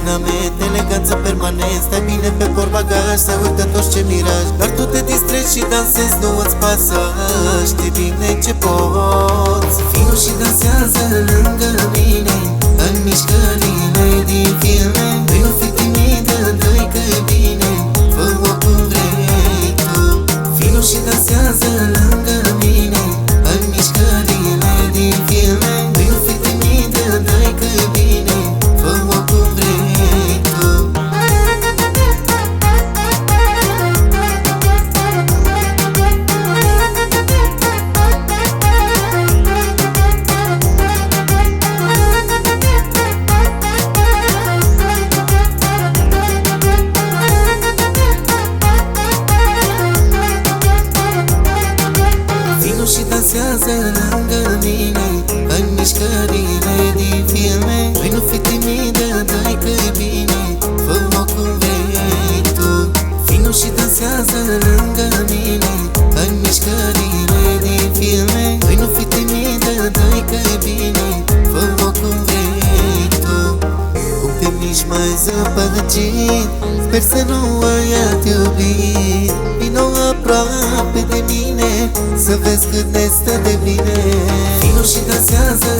rafinament, eleganță permanent. Stai bine pe portbagaj, se uită toți ce miraj. Dar tu te distrezi și dansezi, nu îți pasă. Știi bine ce poți. Vino și dansează lângă mine în mișcările din filme. Vrei nu fi timidă, dă-i că e bine, fă-o cum vrei tu. Vino și dansează lângă mine în mișcările din filme. Vrei nu fi timidă, dă-i că e bine, fă-o cum vrei tu. Vino și dansează lângă mine în mișcările din filme. Vrei nu fi timidă, dă-i că e bine, fă-o cum vrei tu. Vino și dansează lângă mine în mișcările din filme. Vrei nu fi timidă, dă-i că e bine, fă-o cum vrei tu. Cum te miști mai zăpăcit, sper să nu ai alt iubit. Vino aproape de mine, să vezi cât ne stă de bine. Vino și dansează